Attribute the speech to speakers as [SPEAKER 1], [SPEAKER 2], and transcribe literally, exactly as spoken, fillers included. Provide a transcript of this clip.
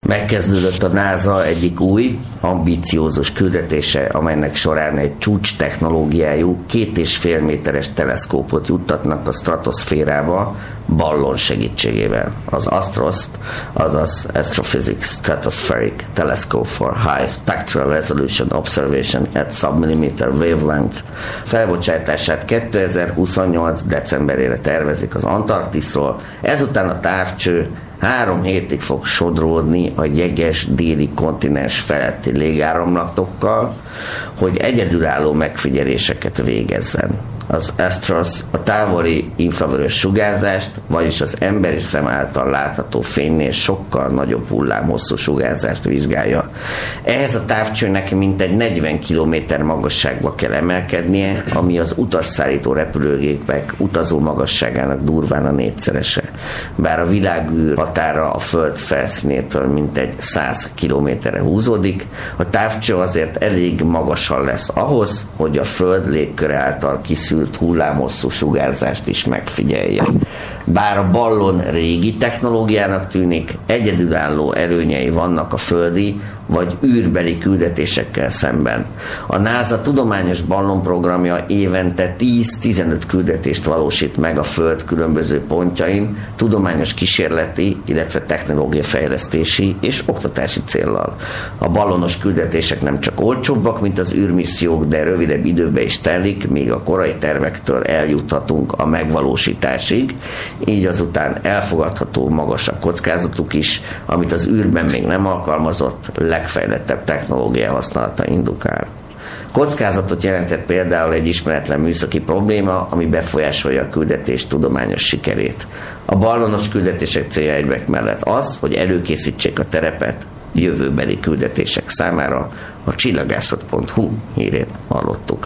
[SPEAKER 1] Megkezdődött a NASA egyik új, ambiciózus küldetése, amelynek során egy csúcs technológiájú, két és fél méteres teleszkópot juttatnak a stratoszférába ballon segítségével. Az ASTROS-t, azaz Astrophysics Stratospheric Telescope for High Spectral Resolution Observation at Submillimeter Wavelength felbocsátását kétezer-huszonnyolc decemberére tervezik az Antarktiszról, ezután a távcső három hétig fog sodródni a jeges déli kontinens feletti légáramlatokkal, hogy egyedülálló megfigyeléseket végezzen. Az ASTROS a távoli infravörös sugárzást, vagyis az emberi szem által látható fénynél sokkal nagyobb hullámhosszú sugárzást vizsgálja. Ehhez a távcsőnek mintegy negyven kilométer magasságba kell emelkednie, ami az utasszállító repülőgépek utazó magasságának durván a négyszerese. Bár a világűr határa a Föld felszínétől mintegy száz kilométerre húzódik, a távcső azért elég magasan lesz ahhoz, hogy a Föld légköre által kiszűrt hullámhosszú sugárzást is megfigyelje. Bár a ballon régi technológiának tűnik, egyedülálló előnyei vannak a földi vagy űrbeli küldetésekkel szemben. A NASA tudományos ballonprogramja évente tíz-tizenöt küldetést valósít meg a Föld különböző pontjain, tudományos kísérleti, illetve technológiafejlesztési és oktatási céllal. A ballonos küldetések nem csak olcsóbbak, mint az űrmissziók, de rövidebb időbe is telik, míg a korai tervektől eljuthatunk a megvalósításig, így azután elfogadható magas a kockázatuk is, amit az űrben még nem alkalmazott, legfejlettebb technológia használata indukál. Kockázatot jelentett például egy ismeretlen műszaki probléma, ami befolyásolja a küldetés tudományos sikerét. A ballonos küldetések célja egybek mellett az, hogy előkészítsék a terepet jövőbeli küldetések számára. A csillagászat pont hu hírét hallottuk.